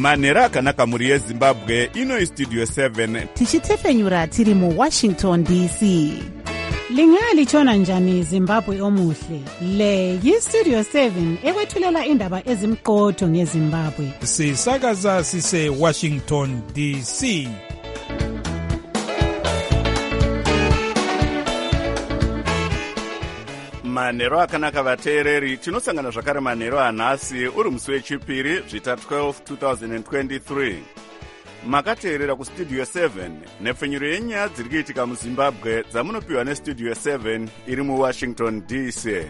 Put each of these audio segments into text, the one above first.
manhero akanaka mhuri yezimbabwe. Ino Studio 7 tichitefenyura tiri muWashington DC. Lingalitshona njani Zimbabwe omuhle? Le yiStudio 7 ekwethulela indaba ezimqotho ngeZimbabwe. Sisakaza sise Washington DC. manhero akanaka vateereri, tinosangana zvakare manhero anhasi uri musi wechipiri zvita 12 2023. Makateerera kuStudio 7 nepfenyuro yenyaya dziri kuitika muZimbabwe dzamunopiwa neStudio 7 iri muWashington DC.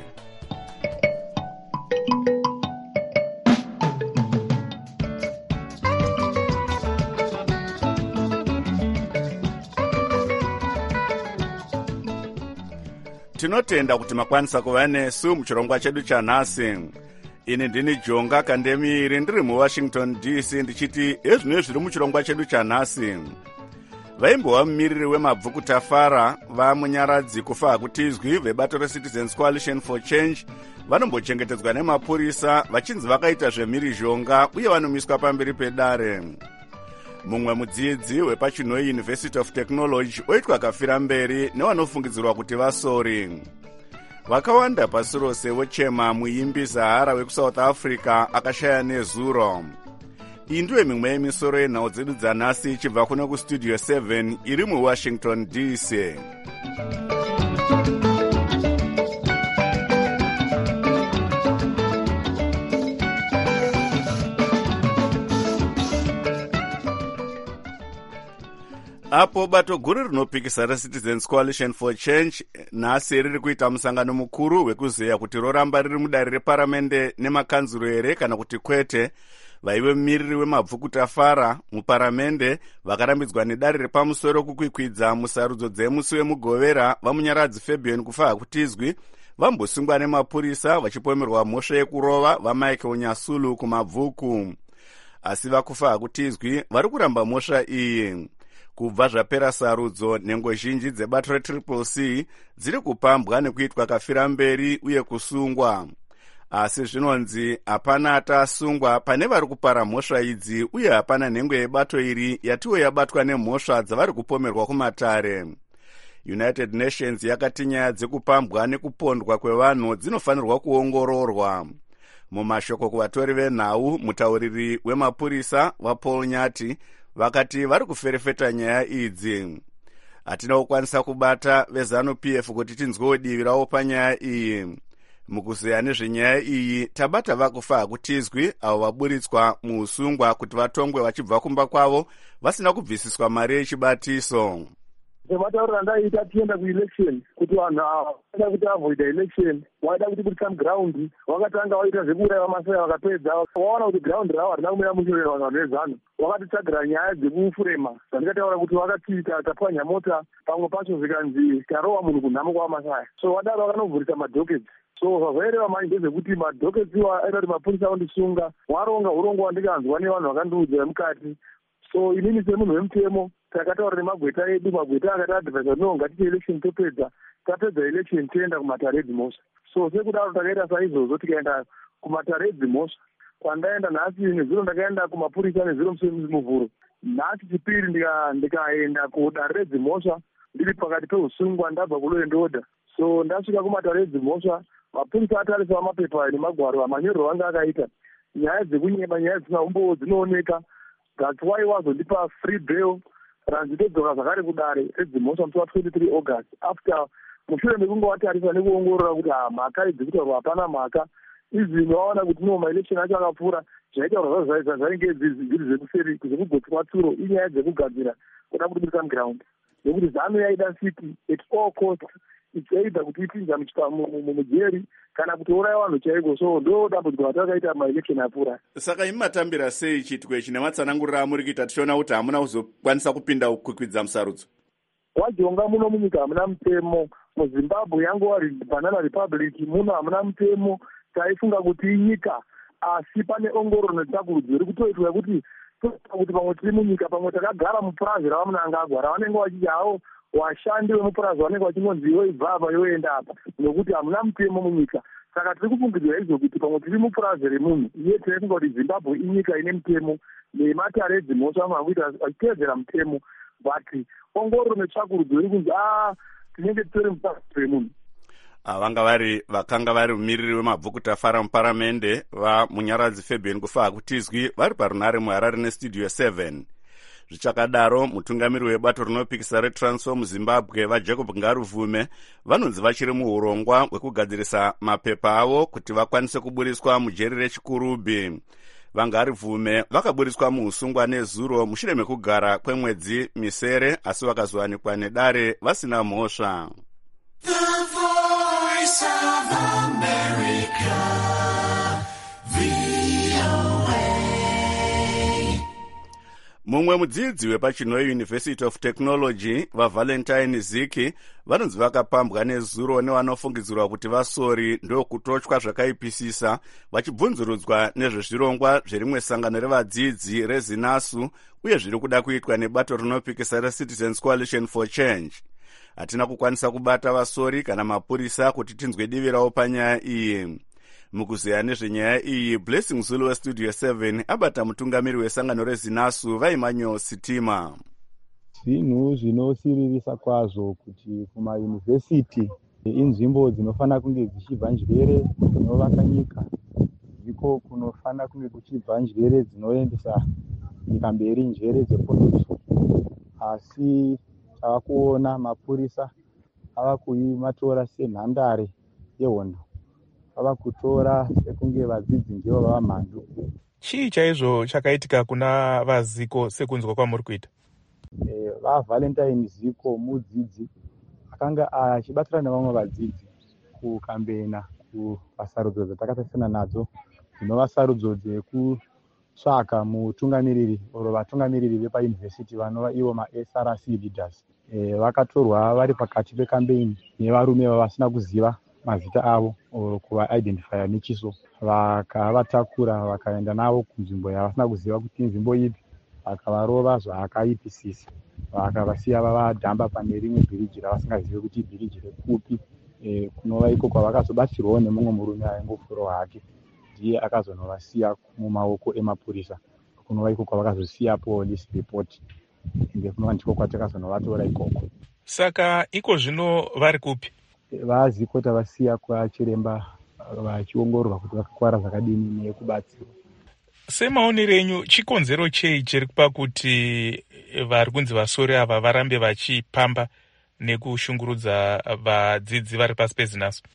Tinotenda kuti makwanisa kuva nesu muchirongwa chedu chanhasi. Ini ndini Jonga Kandemiri ndiri muWashington DC ndichiti ezvino zviri muchirongwa chedu chanhasi. Vaimbova mumiriri wemabvuku Tafara vamunyaradzi kufa hakutizwi vebato reCitizens Coalition for Change vanombochengetedzwa nemapurisa vachinzi vakaita zvemhirizhonga uye vanomiswa pamberi pedare. Mumwe mudzidzi wepachino University of Technology oitwa kafira mberi nevanofungidzirwa kuti vasori. Vakawanda pasi rose vochema muimbi Zahara wekuSouth Africa akashaya nezuro. Iyi ndiyo mimwe yemisoro yenhau dzedu dzanhasi ichibva kuno kuStudio 7 iri muWashington DC. Apo bato guru rinopikisa reCitizens Coalition for Change nhasi riri kuita musangano mukuru wekuzeya kuti roramba riri mudare reparamende nemakanzuro here kana kuti kwete. Vaive mumiriri wemabvuku Tafara muparamende vakarambidzwa nedare repamusoro kukwikwidza musarudzo dzemusi wemugovera vamunyaradzi Fabian kufa hakutizwi vambosungwa nemapurisa vachipomerwa mhosva yekurova vaMichael Nyasulu kumabvuku. Asi vakufa hakutizwi vari kuramba mhosva iyi. Kubva zvapera sarudzo, nhengo zhinji dzebato reCCC dziri kupambwa nekuitwa kafira mberi uye kusungwa. Asi zvinonzi hapana atasungwa pane vari kupara mhosva idzi uye hapana nhengo yebato iri yatiwo yabatwa nemhosva dzavari kupomerwa kumatare. United Nations yakati nyaya dzekupambwa nekupondwa kwevanhu dzinofanirwa kuongororwa. Mumashoko kuvatori venhau, mutauriri wemapurisa vaPaul Nyati vakati vari kuferefeta nyaya idzi. Hatina kukwanisa kubata veZANU-PF kuti tinzwewo divi ravo panyaya iyi. Mukuzeya nezvenyaya iyi tabata vakufa hakutizwi avo vaburitswa muusungwa kuti vatongwe vachibva kumba kwavo vasina kubvisiswa mari yechibatiso. Sematauriro andaita tienda kuelection kuti vanhu vaida kuti avoida election, vaida kuti become ground, vakatanga vaita zvekuuraya Masai vakapedza vaona kuti ground ravo harina kumira mushorera vanhu vezano, vakatitsvagira nyaya dzekufurema dzandikataura kuti vakatiita tapwanya mota pamwe pacho zvikanzi tarowa munhu kunhamo kwaMasai. So vadaro vakanovhurisa madhoketi. So zvavaireva manje ndezvekuti madhoketi iwa aita kuti mapurisa vandisunga varonga urongo wandikanzwa nevanhu vakandiudza mukati. So inini semunhu wemutemo takataura nemagweta edu, magweta akati advisa no ngatiite election topedza, tapedza election toenda kumatare edzimhosva. So sekudaro takaita saizvozvo tikaenda kumatare edzimhosva. Kwandaenda nhasi nezuro ndakaenda kumapurisa nezuro musi muvhuro. Nhasi chipiri ndikaenda kudare redzimhosva ndiri pakati peusungwa ndabva kulow and order. So ndasvika kumatare edzimhosva, mapurisa atarisa mapepa nemagwaro amanyorero anga akaita. Nyaya dzekunyeba, nyaya dzisina umbowo dzinooneka. That's why wazondipa free bail. Ranzitodzoka zvakare kudare redzimhosva musi wa23 August after mushure mekunge watarisa nekuongorora kuti mhaka idzi kutaurwa hapana mhaka. Izvino waona kuti no maelection acho akapfuura, zvaitaurwa zvazvo zvainge zviri zvekuseri zvekugotswa tsuro inyaya dzekugadzira kuda kuti become ground. Nekuti ZANU yaida city at all costs ichaida kuti ipinza mujeri kana kutouraya vanhu chaiko. So ndo dambudziko ratakaita maelection apfuura. Saka imi matambira sei chitwe ichi nematsanangurira amuri kuita tichiona kuti hamuna kuzokwanisa kupinda kukwikwidza musarudzo? Wajonga muno munyika hamuna mutemo. MuZimbabwe yangova banana republic muno hamuna mutemo. Taifunga kuti inyika asi pane ongororo netsvakurudzo iri kutoitwa kuti pamwe tiri munyika pamwe takagara mupurazi ravamunanga agwara vanenge vachiti hawo washandi wemupurazi vanenge vachingonzi iwe ibva apa yoenda apa, nokuti hamuna mutemo munyika. saka tiri kufungidzwa izvo kuti pamwe tiri mupurazi remunhu iye tinofunga kuti Zimbabwe inyika ine mutemo nematare edzimhosva amakuita achiteedzera mutemo, but ongororo netsvakurudzo iri kunzi tinenge titori mupurazi remunhu. Vakanga vari mumiriri wemabvukutafara muparamende vamunyaradzi Fabian Kufa Kutizwi vari parunare muHarare nestudio 7. Zvichakadaro mutungamiri webato rinopikisa reTransform muZimbabwe vaJacob Ngaruvume vanonzi vachiri muurongwa hwekugadzirisa mapepa avo kuti vakwanise kuburiswa mujeri reChikurubi. VaNgaruvume vakaburiswa muusungwa nezuro mushure mekugara kwemwedzi misere, asi vakazowanikwa nedare vasina mhosva. Mumwe mudzidzi wepaChinoi University of Technology vaValentine Ziki vanonzi vakapambwa nezuro nevanofungidzirwa kuti vasori ndokutotywa zvakaipisisa vachibvunzurudzwa nezvezvirongwa zverimwe sangano revadzidzi reZinasu uye zviri kuda kuitwa nebato rinopikisa reCitizens Coalition for Change. Hatina kukwanisa kubata vasori kana mapurisa kuti tinzwe divi ravo panyaya iyi. Mukuzeya nezvenyaya iyi, Blessing Zulu westudio 7 abata mutungamiri wesangano reZinasu Vaimanyo Sitima. Zvinhu zvinosiririsa kwazvo kuti kumayunivhesiti inzvimbo dzinofana kunge dzichibva njere dzinovaka nyika, ndiko kunofana kunge kuchibva njere dzinoendesa nyika mberi, njere dzepolitiki. Asi tavakuona mapurisa ava kuimatora senhandare yehondo, ava kutora sekunge vadzidzi ndivo vava mhandu. Chii chaizvo chakaitika kuna vaZiko sekunzwa kwamuri kuita? VaValentine Ziko mudzidzi akanga achibatana nevamwe vadzidzi kukambena kuvasarudzo dzatakatarisana nadzo, dzinova sarudzo dzekutsvaka mutungamiriri oro vatungamiriri vepayunivhesiti vanova ivo maSRC leaders. Vakatorwa vari pakati pekambeni nevarume vavasina kuziva mazita avo oro kuva-identifya nechiso, vakavatakura vakaenda navo kunzvimbo yavasina kuziva kuti inzvimbo ipi, vakavarova zvakaipisisa, vakavasiya vavadhamba pane rimwe bhiriji ravasingazivi kuti ibhiriji rekupi. Kunova iko kwavakazobatsirwawo nemumwe murume aingofurawo hake, ndiye akazonovasiya mumaoko emapurisa. Kunova iko kwavakazosiya police report, ende kunova ndiko kwatakazonovatora ikoko. Saka iko zvino vari kupi? VaZiko tavasiya kwachiremba vachiongororwa kuti vakakwara zvakadini nekubatsirwa. Semaonero enyu, chikonzero chei chiri kupa kuti vari kunzi vasori ava varambe vachipamba nekushungurudza vadzidzi vari pasi peZinasu?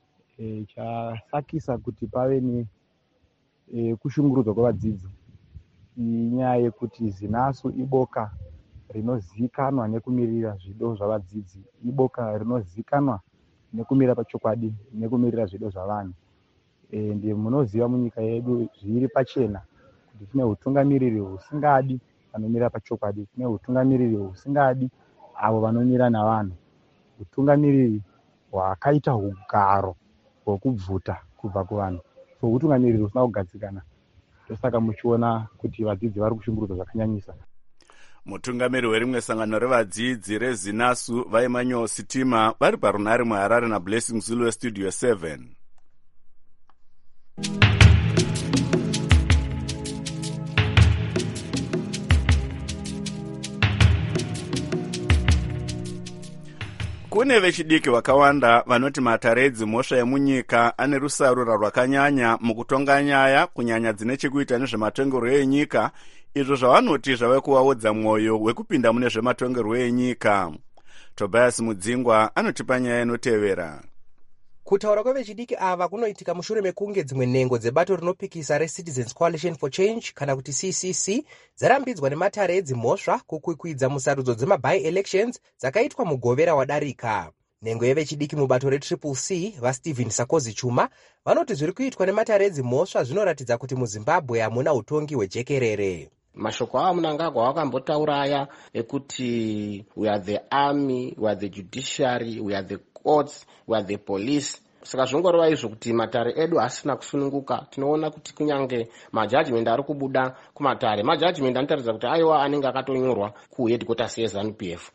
Chasakisa kuti pave nekushungurudzwa kwevadzidzi inyaya yekuti Zinasu iboka rinozikanwa nekumirira zvido zvavadzidzi, iboka rinozikanwa nekumira pachokwadi nekumirira zvido zvavanhu. Ndi munoziva munyika yedu zviri pachena kuti tine utungamiriri husingadi vanomira pachokwadi, tine utungamiriri husingadi avo vanomira navanhu, utungamiriri hwakaita ugaro hwekubvuta kubva kuvanhu. So utungamiriri husina kugadzikana, ndosaka muchiona kuti vadzidzi vari kushungurudzwa zvakanyanyisa. Mutungamiri werimwe sangano revadzidzi reZinasu Vaimanyo Sitima vari parunare muHarare naBlessing Zulu westudio 7. Kune vechidiki vakawanda vanoti matare edzimhosva emunyika ane rusarura rwakanyanya mukutonga nyaya, kunyanya dzine chekuita nezvematongerwo enyika, izvo zvavanoti zvave kuvaodza mwoyo wekupinda mune zvematongerwo enyika. Tobias Mudzingwa anotipa nyaya inotevera. Kutaura kwevechidiki ava kunoitika mushure mekunge dzimwe nhengo dzebato rinopikisa reCitizens Coalition for Change kana kuti CCC dzarambidzwa nematare edzimhosva kukwikwidza musarudzo dzema-by-elections dzakaitwa mugovera wadarika. Nhengo yevechidiki mubato reCCC vaStephen Sakozi Chuma vanoti zviri kuitwa nematare edzimhosva zvinoratidza kuti muZimbabwe hamuna utongi hwejekerere. Mashoko avo Mnangagwa wakambotaura aya ekuti we are the army, we are the judiciary, we are the courts, we are the police. Saka zvongorova izvo kuti matare edu asina kusununguka. Tinoona kuti kunyange majudgment ari kubuda kumatare, majudgment anotaridza kuti aiwa anenge akatonyorwa kuheadquarters yeZANU-PF.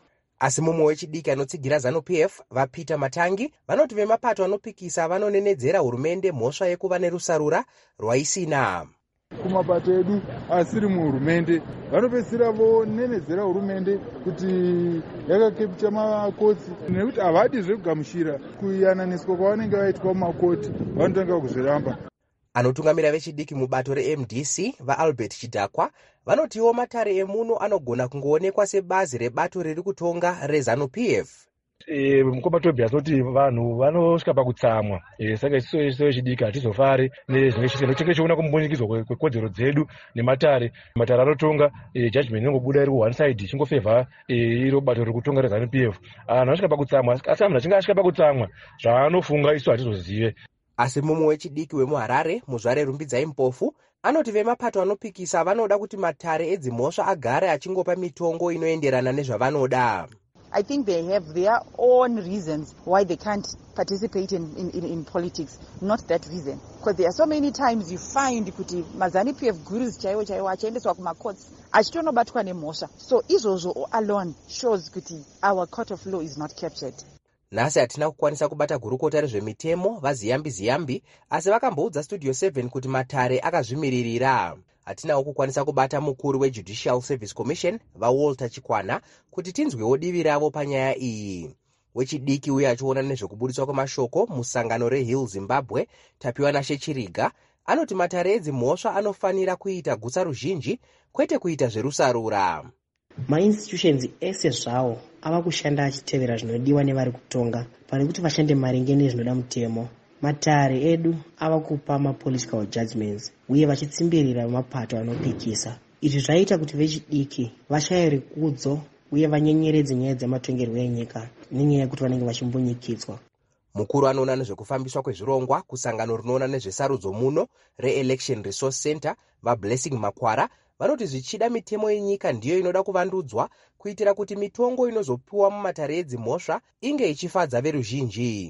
Asi mumwe wechidiki anotsigira ZANU-PF vaPeter Matangi vanoti vemapato anopikisa vanonenedzera hurumende mhosva yekuva nerusarura rwaisina. Kumapato edu asiri muhurumende vanopedzisira vonenedzera hurumende kuti yakakepcha makotsi nekuti havadi zvekugamuchira kuyananiswa kwavanenge vaitwa mumakoti vanotanga kuzviramba. Anotungamira vechidiki mubato reMDC vaAlbert Chidhakwa vanotiwo matare emuno anogona kungoonekwa sebazi rebato riri kutonga reZANU-PF. Mukomatobi asoti vanhu vanosvika pakutsamwa saka isu vechidiki hatizofari nezvinenge kumbunikidzwa kwekodzero dzedu nematare anotonga judgment inongobuda iri one side ichingofevha iro bato riri kutonga reZANU-PF. Vanhu vasvika pakutsamwa, asi munhu achinge asvika pakutsamwa zvaanofunga isu hatizozive. Asi mumwe wechidiki wemuHarare muzvare Rumbidzai Mpofu anoti vemapato anopikisa vanoda kuti matare edzimhosva agare achingopa mitongo inoenderana nezvavanoda. I think they have their own reasons why they can't participate in politics, not that reason. Because there are so many times you find kuti mazANU-PF gurus chaiwo achiendeswa kumacourts achitonobatwa nemhosva. So izvozvo alone shows kuti our court of law is not captured. Nhasi hatina kukwanisa kubata gurukota rezvemitemo vaZiyambi, asi vakamboudza Studio 7 kuti matare akazvimiririra. Hatinawo kukwanisa kubata mukuru weJudicial Service Commission vaWalter Chikwana kuti tinzwewo divi ravo panyaya iyi. Wechidiki uye achiona nezvekubudiswa kwemashoko musangano reHill Zimbabwe Tapiwa Chiriga anoti matare edzimhosva anofanira kuita gutsa ruzhinji kwete kuita zverusarura. Mainstitutions ese zvawo ava kushanda achitevera zvinodiwa nevari kutonga pane kuti vashande maringe nezvinoda mutemo. Matare edu ava kupa mapolitical judgments uye vachitsimbirira mapato anopikisa. Izvi zvaita kuti vechidiki vashaye rikudzo uye vanyenyeredze nyaya dzematongerwo enyika nenyaya yekuti vanenge vachimbunyikidzwa. Mukuru anoona nezvekufambiswa kwezvirongwa kusangano rinoona nezvesarudzo muno reElection Resource Center vaBlessing Makwara vanoti zvichida mitemo yenyika ndiyo inoda kuvandudzwa kuitira kuti mitongo inozopiwa mumatare edzimhosva inge ichifadza veruzhinji.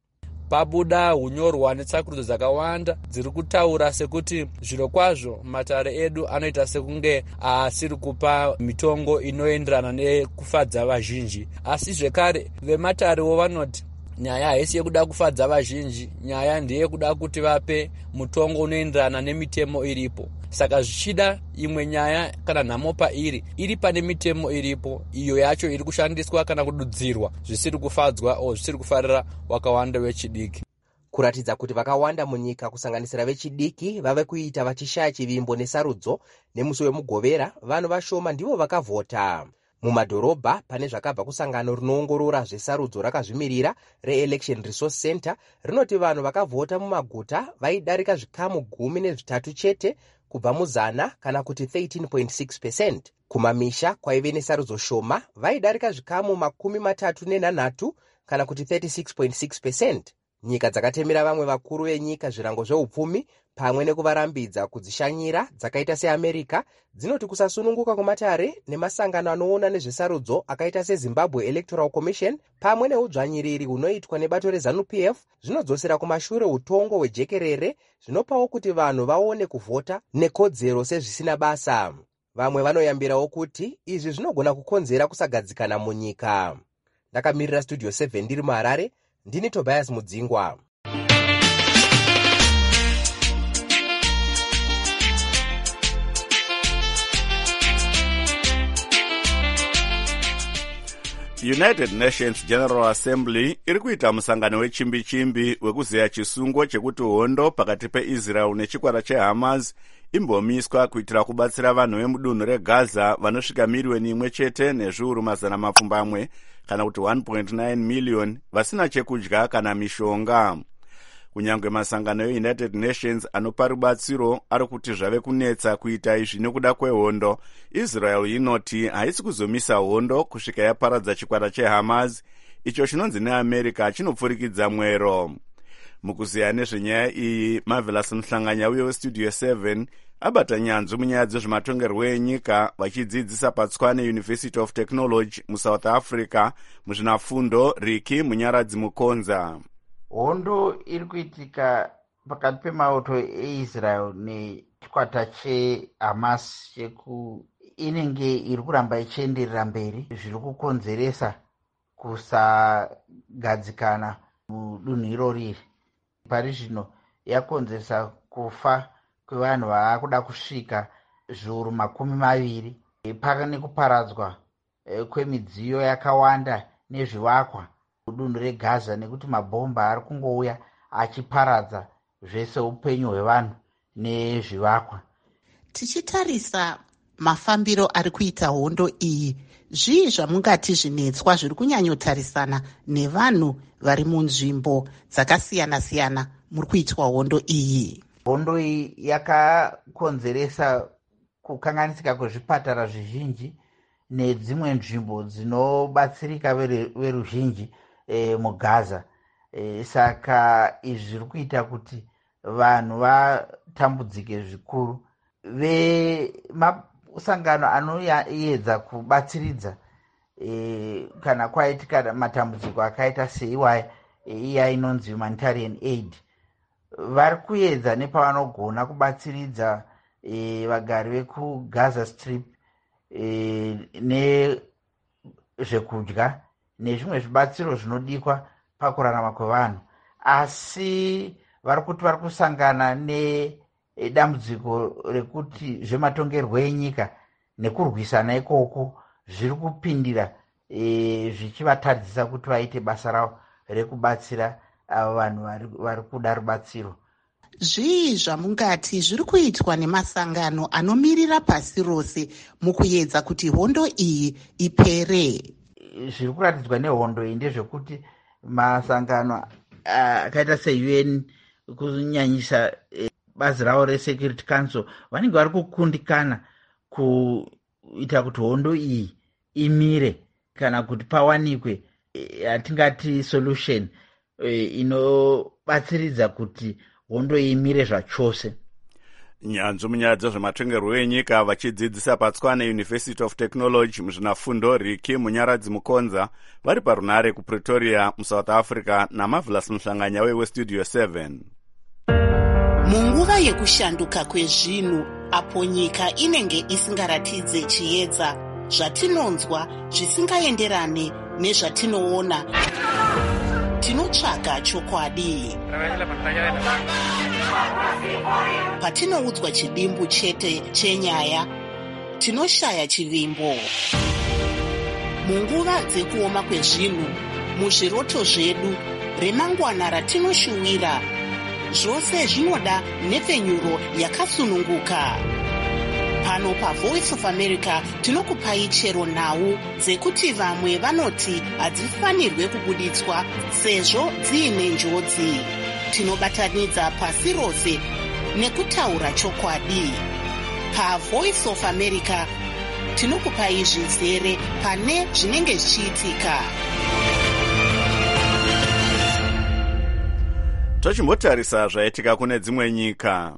Pabuda hunyorwa netsakurudzo dzakawanda dziri kutaura sekuti zviro kwazvo matare edu anoita sekunge asiri kupa mitongo inoenderana nekufadza vazhinji. Asi zvekare vematarewo vanoti nyaya haisi yekuda kufadza vazhinji, nyaya ndeye kuda kuti vape mutongo unoenderana nemitemo iripo. Saka zvichida imwe nyaya kana nhamo iri pane mitemo iripo, iyo yacho iri kushandiswa kana kududzirwa zvisiri kufadzwa o zvisiri kufarira wakawanda wechidiki. Kuratidza kuti vakawanda munyika kusanganisira vechidiki vave kuita vachishaya chivimbo nesarudzo nemusi wemugovera, vanhu vashoma ndivo vakavhota. Mumadhorobha pane zvakabva kusangano rinoongorora zvesarudzo rakazvimirira reElection Resource Center rinoti vanhu vakavhota mumaguta vaidarika zvikamu 13 chete kubva mu100 kana kuti 13.6%. Kumamisha kwaive nesarudzo shoma vaidarika zvikamu 33 kana kuti 36.6%. Nyika dzakatemera vamwe vakuru venyika zvirango zveupfumi pamwe nekuvarambidza kudzishanyira dzakaita seAmerica dzinoti kusasununguka kwematare nemasangano anoona nezvesarudzo akaita seZimbabwe Electoral Commission pamwe neudzvanyiriri hunoitwa nebato reZANU-PF zvinodzosera kumashure utongo hwejekerere zvinopawo kuti vanhu vaone kuvhota nekodzero sezvisina basa. Vamwe vanoyambirawo kuti izvi zvinogona kukonzera kusagadzikana munyika. Ndakamirira Studio 7 ndiri muHarare, ndini Tobias Mudzingwa. United Nations General Assembly iri kuita musangano wechimbi-chimbi wekuzeya chisungo chekuti hondo pakati peIsrael nechikwata cheHamas imbomiswa kuitira kubatsira vanhu vemudunhu reGaza vanosvika miriyoni imwe chete nezviuru mazana mapfumbamwe kana kuti 1.9 million vasina chekudya kana mishonga. Kunyange masangano eUnited Nations anopa rubatsiro ari kuti zvave kunetsa kuita izvi nekuda kwehondo, Israel inoti haisi kuzomisa hondo kusvika yaparadza chikwata cheHamas, icho chinonzi neAmerica chinopfurikidza mwero. Mukuziya nezvenyaya iyi, Marvelous Mhlanganya uye weStudio 7 abata nyanzvi munyaya dzezvematongerwo enyika vachidzidzisa paTswane University of Technology muSouth Africa muzvinafundo Riki Munyaradzi Mukonza. Hondo iri kuitika pakati pemauto eIsrael nechikwata cheHamas chekuIsrael inenge iri kuramba ichienderera mberi, zviri kukonzeresa kusagadzikana mudunhu irori. Pari zvino yakonzeresa kufa kwevanhu vaakuda kusvika zviuru 20. Pane kuparadzwa kwemidziyo yakawanda nezvivakwa mudunhu reGaza, nekuti mabhomba ari kungouya achiparadza zvese upenyu hwevanhu nezvivakwa. Tichitarisa mafambiro ari kuita hondo iyi, zvii zvamungati zvinetswa zviri kunyanyotarisana nevanhu vari munzvimbo dzakasiyana-siyana muri kuitwa hondo iyi? Hondo iyi yakakonzeresa kukanganisika kwezvipatara zvizhinji nedzimwe nzvimbo dzinobatsirika veruzhinji muGaza. Saka izvi zviri kuita kuti vanhu vatambudzike zvikuru. Vemasangano anoedza kubatsiridza kana kwaitika matambudziko akaita seiwaya iya inonzi humanitarian aid, vari kuedza nepavanogona kubatsiridza vagari vekuGaza Strip nezvekudya nezvimwe zvibatsiro zvinodikwa pakurarama kwevanhu. Asi vari kuti vari kusangana nedambudziko rekuti zvematongerwo enyika nekurwisana ikoko zviri kupindira zvichivatadzisa kuti vaite basa ravo rekubatsira avo vanhu vari kuda rubatsiro. Zvii zvamungati zviri kuitwa nemasangano anomirira pasi rose mukuedza kuti hondo iyi ipere? Zviri kuratidzwa nehondo iyi ndezvekuti masangano akaita seUN kunyanyisa bazi ravo reSecurity Council vanenge vari kukundikana kuita kuti hondo iyi imire kana kuti pawanikwe yatingati solution inobatsiridza kuti hondo imire zvachose. Nyanzvi munyaya dzezvematongerwo enyika vachidzidzisa paTswane University of Technology muzvinafundo Riki Munyaradzi Mukonza vari parunare kuPretoria muSouth Africa naMarvelous Muhlanganya weStudio 7. Munguva yekushanduka kwezvinhu, apo nyika inenge isingaratidze chiedza, zvatinonzwa zvisingaenderane nezvatinoona, tinotsvaga chokwadi. Patinoudzwa chidimbu chete chenyaya, tinoshaya chivimbo. Munguva dzekuoma kwezvinhu, muzviroto zvedu, remangwana ratinoshuwira, zvose zvinoda nhepfenyuro yakasununguka. Pano paVoice of America tinokupai chero nhau dzekuti vamwe vanoti hadzifanirwe kubuditswa sezvo dziine njodzi. Tinobatanidza pasi rose nekutaura chokwadi. PaVoice of America tinokupai zvizere pane zvinenge zvichiitika. Tochimbotarisa zvaitika kune dzimwe nyika.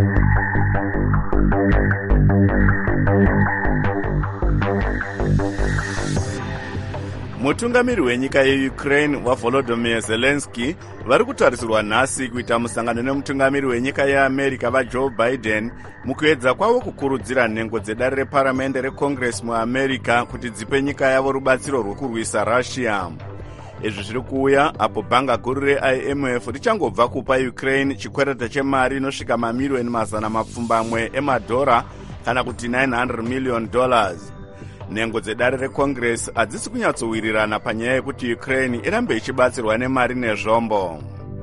Mutungamiri wenyika yeUkraine waVolodymyr Zelensky vari kutarisirwa nhasi kuita musangano nemutungamiri wenyika yeAmerica vaJoe Biden mukuedza kwavo kukurudzira nhengo dzedare reparamende reCongress muAmerica kuti dzipe nyika yavo rubatsiro rwokurwisa Russia. Izvi zviri kuuya apo bhanga guru reIMF richangobva kupa Ukraine chikwereta chemari inosvika mamiliyoni 200 emadhora kana kuti $900 million. Nhengo dzedare reCongress hadzisi kunyatsowirirana panyaya yekuti Ukraine irambe ichibatsirwa nemari nezvombo.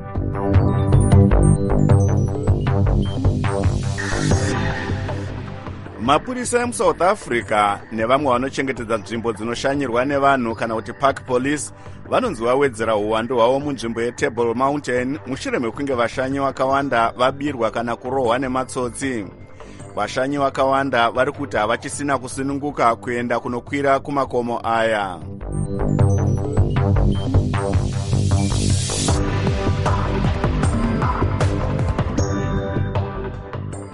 Mapurisa emuSouth Africa nevamwe vanochengetedza nzvimbo dzinoshanyirwa nevanhu kana kuti park police vanonzi vawedzera uwandu hwavo munzvimbo yeTable Mountain mushure mekunge vashanyi vakawanda vabirwa kana kurohwa nematsotsi. Vashanyi vakawanda vari kuti havachisina kusununguka kuenda kunokwira kumakomo aya.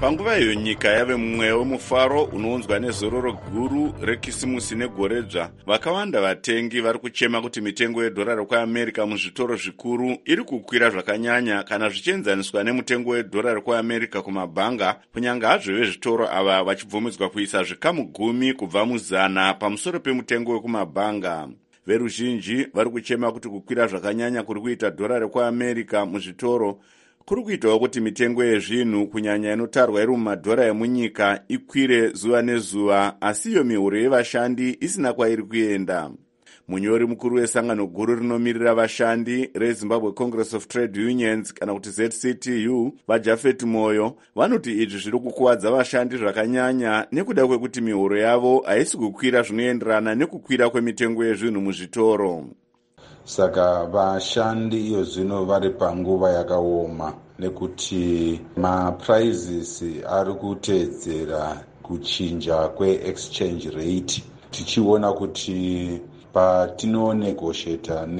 Panguva iyo nyika yave mumwe wemufaro unounzwa nezororo guru rekisimusi negoredzva. Vakawanda vatengi vari kuchema kuti mitengo yedhora rekuamerica muzvitoro zvikuru iri kukwira zvakanyanya kana zvichienzaniswa nemutengo wedhora rekuamerica kumabhanga, kunyanga hazvo vezvitoro ava vachibvumidzwa kuisa zvikamu 10 kubva muzana pamusoro pemutengo wekumabhanga. Veruzhinji vari kuchema kuti kukwira zvakanyanya kuri kuita dhora rekuamerica muzvitoro kuri kuitawo kuti mitengo yezvinhu kunyanya inotarwa iri mumadhora emunyika ikwire zuva nezuva, asi iyo mihuro yevashandi isina kwairi kuenda. Munyori mukuru wesangano guru rinomirira vashandi reZimbabwe Congress of Trade Unions kana kuti ZCTU, vaJafet Moyo, vanoti izvi zviri kukuwadza vashandi zvakanyanya nekuda kwekuti mihuro yavo haisi kukwira zvinoenderana nekukwira kwemitengo yezvinhu muzvitoro. Saka vashandi iyo zvino vari panguva yakaoma nekuti maprizes ari kuteedzera kuchinja kweexchange rate, tichiona kuti patinonegotiata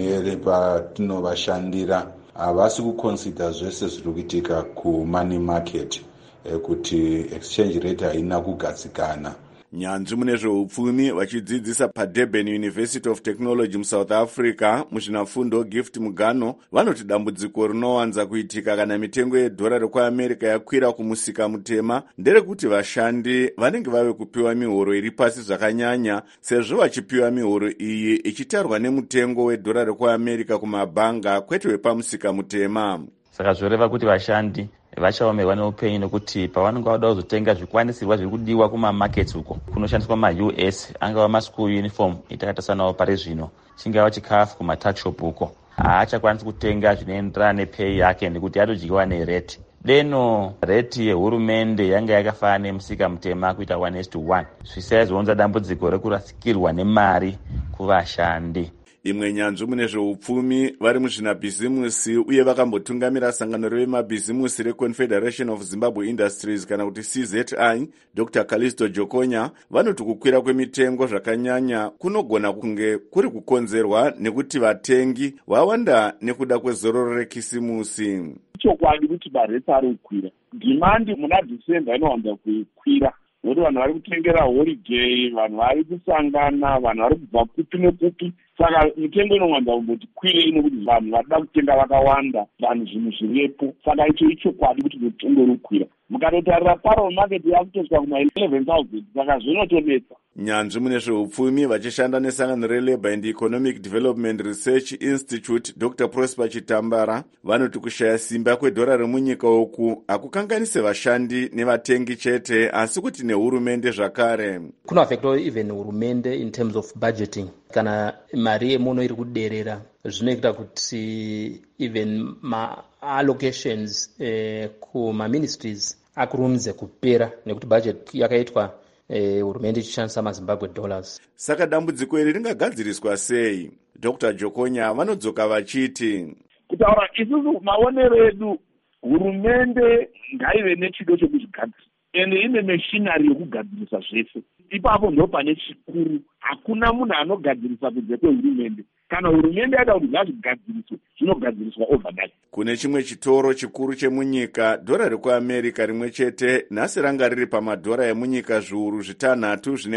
nepatinovashandira havasi kuconsider zvese zviri kuitika kumoney market, kuti exchange rate haina kugadzikana. Nyanzvi mune zveupfumi vachidzidzisa paDurban University of Technology muSouth Africa muzvinafundo Gift Mugano vanoti dambudziko rinowanza kuitika kana mitengo yedhora rekuamerica yakwira kumusika mutema nderekuti vashandi vanenge vave kupiwa mihoro iri pasi zvakanyanya, sezvo vachipiwa mihoro iyi ichitarwa nemutengo wedhora rekuamerica kumabhanga kwete wepamusika mutema. Saka zvoreva kuti vashandi vachaomerwa neupenyu nekuti pavanenge vada kuzotenga zvikwanisirwa zviri kudiwa kumamakets uko kunoshandiswa maUS, angava maschool uniform itakatarisanawo pari zvino, chingava chikafu kumatuckshop uko, haachakwanisi kutenga zvinoenderana nepay yake nekuti atodyiwa nereti. Deno reti yehurumende yanga yakafanana nemusika mutema kuita 1:1, zvisaizounza dambudziko rekurasikirwa nemari kuvashandi. Imwe nyanzvi mune zveupfumi vari muzvinabhizimusi uye vakambotungamira sangano revemabhizimusi reConfederation of Zimbabwe Industries kana kuti CZI, Dr. Callisto Jokonya, vanoti kukwira kwemitengo zvakanyanya kunogona kunge kuri kukonzerwa nekuti vatengi vawanda nekuda kwezororo rekisimusi. Chokwadi kuti mareti ari kukwira, dhimandi muna December inowanza kukwira nokuti vanhu vari kutengera holiday, vanhu vari kusangana, vanhu vari kubva kupi nekupi. Saka mitengo inowanza kumboti kwire nekuti vanhu varida kutenga vakawanda, vanhu zvinhu zviripo. Saka icho ichokwadi kuti mitengo iri kukwira. Mukatotarira paro market yakutosvika kuma11,000, saka zvinotonetsa. Nyanzvi mune zveupfumi vachishanda nesangano reLabour and Economic Development Research Institute, Dr. Prosper Chitambara, vanoti kushaya simba kwedhora remunyika uku hakukanganise vashandi nevatengi chete, asi kuti nehurumende zvakare. Kunoaffecta even hurumende in terms of budgeting. Kana mari yemuno iri kuderera, zvinoita kuti even ma-allocations kuma-ministries akurumidze kupera nekuti budget yakaitwa hurumende ichishandisa maZimbabwe dollars. Saka dambudziko iri ringagadziriswa sei? Dr. Jokonya vanodzoka vachiti, kutaura isusu maonero edu, hurumende ngaive nechido chekuzvigadzira ende ine machinery yokugadzirisa zvese. Ipapo ndo pane chikuru, hakuna munhu anogadzirisa kunze kwehurumende. Kana hurumende yaida kuti ngazvigadziriswe, zvinogadziriswa overnight. Kune chimwe chitoro chikuru chemunyika, dhora rekuamerica rimwe chete nhasi ranga riri pamadhora emunyika zviuru 6 zvine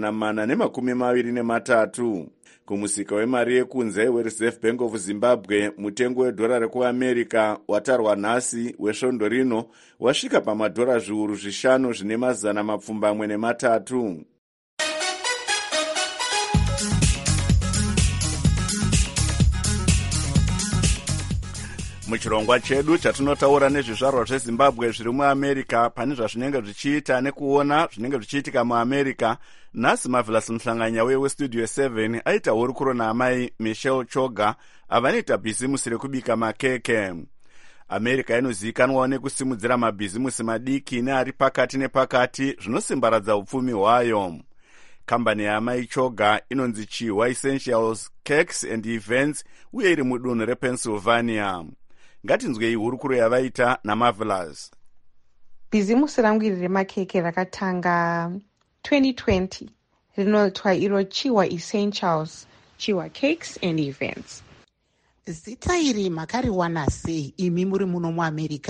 423. Kumusika wemari yekunze weReserve Bank of Zimbabwe, mutengo wedhora rekuamerica watarwa nhasi wesvondo rino wasvika pamadhora zviuru 5 zvine 403. Muchirongwa chedu chatinotaura nezvizvarwa zveZimbabwe zviri muAmerica pane zvazvinenge zvichiita nekuona zvinenge zvichiitika muAmerica. Nhasi Marvelous Mhlanganya weStudio 7 aita hurukuro naamai Michelle Choga avanoita bhizimusi rekubika makeke. America inozivikanwawo nekusimudzira mabhizimusi madiki neari pakati nepakati zvinosimbaradza upfumi hwayo. Kambani yaamai Choga inonzi Chihwa Essentials Cakes and Events uye iri mudunhu rePennsylvania. Ngatinzwei hurukuro yavaita naMarvelous. Bhizimusi rangu iri remakeke rakatanga 2020, rinotwa iro Chihwa Essentials, Chihwa Cakes and Events. Zita iri makariwana sei imi muri muno muAmerica?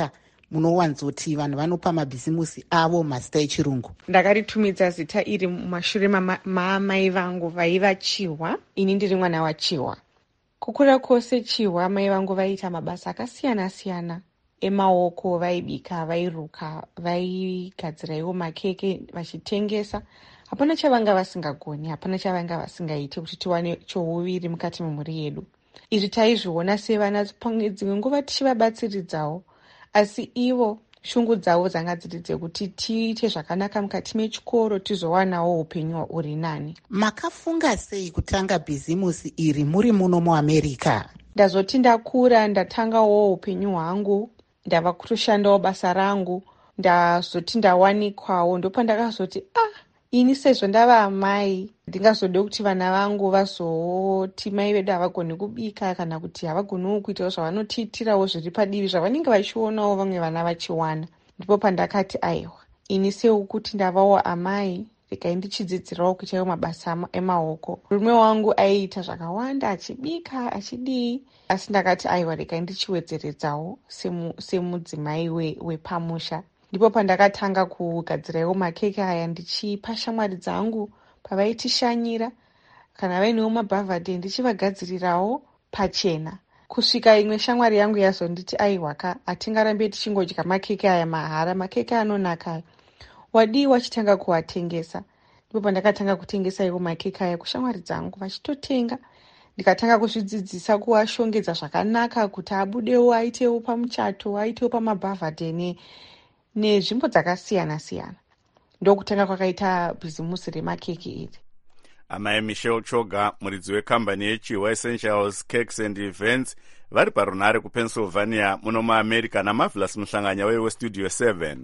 munowanzoti vanhu vanopa mabhizimusi avo mazita echirungu? Ndakaritumidza zita iri mumashure maamai vangu vaiva Chihwa, ini ndiri mwana waChihwa. Kukura kwose Chihwa mai vangu vaiita mabasa akasiyana-siyana emaoko, vaibika, vairuka, vaigadziraiwo makeke vachitengesa. Hapana chavanga vasingagoni, hapana chavanga vasingaiti kuti tiwane chouviri mukati memhuri yedu. Izvi taizviona sevana dzimwe nguva tichivabatsiridzawo, asi ivo shungu dzavo dzanga dziri dzekuti tiite zvakanaka mukati mechikoro tizowanawo upenyu uri nani. Makafunga sei kutanga bhizimusi iri muri muno muAmerica? Ndazoti ndakura ndatangawo upenyu hwangu, ndava kutoshandawo basa rangu, ndazoti ndawanikwawo, ndopandakazoti ini sezvo ndava amai ndingazode kuti vana vangu vazoti mai vedu havagoni kubika kana kuti havagoniwo kuitawo zvavanotiitirawo zviri padivi zvavanenge vachionawo vamwe vana vachiwana. Ndipo pandakati aiwa, ini seukuti ndavawo amai regai ndichidzidzirawo kuitawo mabasa emaoko. Murume wangu aiita zvakawanda, achibika achidii, asi ndakati aiwa regai ndichiwedzeredzawo semudzimai wepamusha. Ndipo pandakatanga kugadziraiwo makeke aya ndichipa shamwari dzangu pavaitishanyira, kana vainewo mabhavhadhe ndichivagadzirirawo pachena. Kusvika imwe shamwari yangu yazonditi aiwaka, hatingarambe tichingodya makeke aya mahara, makeke anonaka, wadii wachitanga kuatengesa. Ndipo pandakatanga kutengesa iwo makeke aya kushamwari dzangu vachitotenga. Ndikatanga kuzvidzidzisa kuashongedza zvakanaka kuti abudewo aitewo pamuchato, aitewo pamabhavhadhe nezvimbo dzakasiyana-siyana. Ndokutanga kwakaita bhizimusi remakeke iri. Amai Michelle Choga, muridzi wekambani yeChihwa Essentials Cakes and Events, vari parunare kuPennsylvania muno muAmerica naMarvelous Muhlanganya weStudio 7.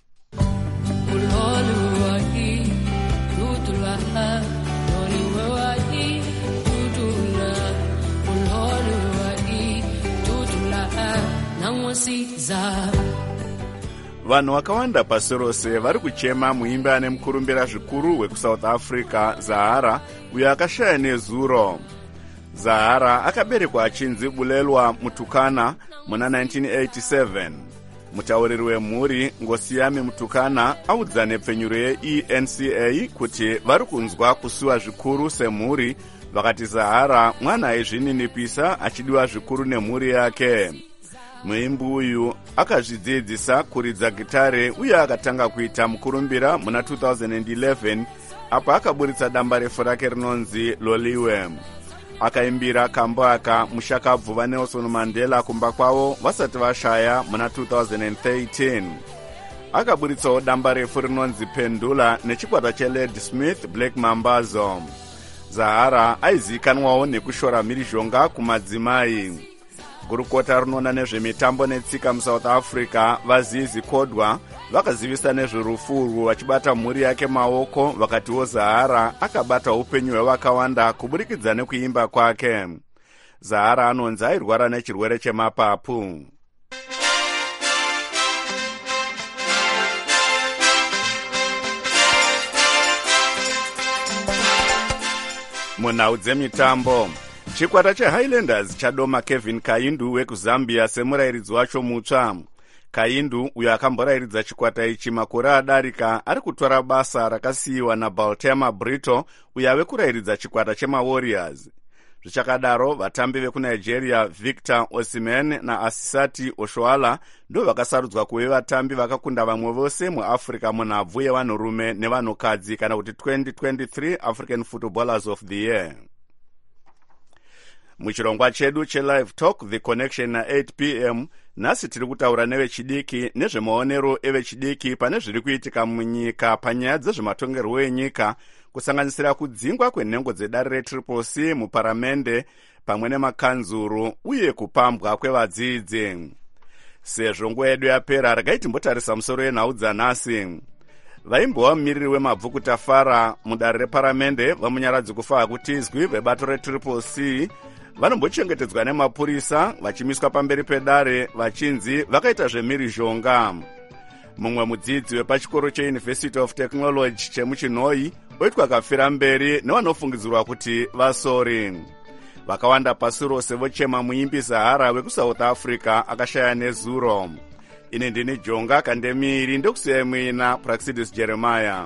Vanhu vakawanda pasi rose vari kuchema muimbi ane mukurumbira zvikuru wekuSouth Africa, Zahara, uyo akashaya nezuro. Zahara akaberekwa achinzi Bulelwa Mutukana muna 1987. Mutauriri wemhuri Ngosiyami Mutukana audza nepfenyuro yeENCA kuti vari kunzwa kusuwa zvikuru semhuri, vakati Zahara mwana aizvininipisa achidiwa zvikuru nemhuri yake. Muimbi uyu akazvidzidzisa kuridza gitare uye akatanga kuita mukurumbira muna 2011 apa akaburitsa damba refu rake rinonzi Loliwe. Akaimbira kambo aka mushakabvu vaNelson Mandela kumba kwavo vasati vashaya muna 2013. Akaburitsawo damba refu rinonzi Pendula nechikwata cheLed Smith Black Mambazo. Zahara aizikanwawo nekushora mhirizhonga kumadzimai. Gurukota rinoona nezvemitambo netsika muSouth Africa vaZizi Kodwa vakazivisa nezverufu vachibata mhuri yake maoko, vakatiwo Zahara akabata upenyu hwevakawanda kuburikidza nekuimba kwake. Zahara anonzi airwara nechirwere chemapapu. Munhau dzemitambo, chikwata cheHighlanders chadoma Kevin Kaindu wekuZambia semurairidzi wacho mutsva. Kaindu, uyo akamborairidza chikwata ichi makore adarika, ari kutora basa rakasiyiwa naBaltema Brito, uyo ave kurairidza chikwata chemaWarriors. Zvichakadaro, vatambi vekuNigeria Victor Osimhen naAsisati Oshoala ndo vakasarudzwa kuve vatambi vakakunda vamwe vose muAfrica munhabvu yevanhurume nevanhukadzi kana kuti 2023 African Footballers of the Year. Muchirongwa chedu cheLive Talk The Connection na 8 p.m. nhasi tiri kutaura nevechidiki nezvemaonero evechidiki pane zviri kuitika munyika panyaya dzezvematongerwo enyika, kusanganisira kudzingwa kwenhengo dzedare reTriple-C muparamende pamwe nemakanzuru uye kupambwa kwevadzidzi. Sezvo nguva yedu yapera, regai timbotarisa musoro yenhau dzanhasi. Vaimbova mumiriri wemabvuku Tafara mudare reparamende vamunyaradzi kufa hakutizwi vebato reTriple-C vanombochengetedzwa nemapurisa vachimiswa pamberi pedare vachinzi vakaita zvemhirizhonga. Mumwe mudzidzi wepachikoro cheUniversity of Technology chemuChinhoi oitwa kafira mberi nevanofungidzirwa kuti vasori. Vakawanda pasi rose vochema muimbi Zahara wekuSouth Africa akashaya nezuro. ine ndini Jonga Kandemiri ndokusiyai mwina Praxidis Jeremiah.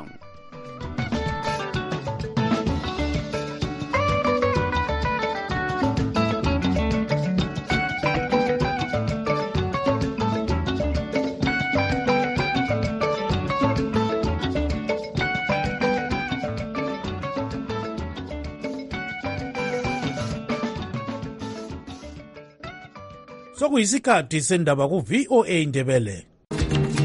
Sokuyisikhathi sendaba ku VOA Ndebele.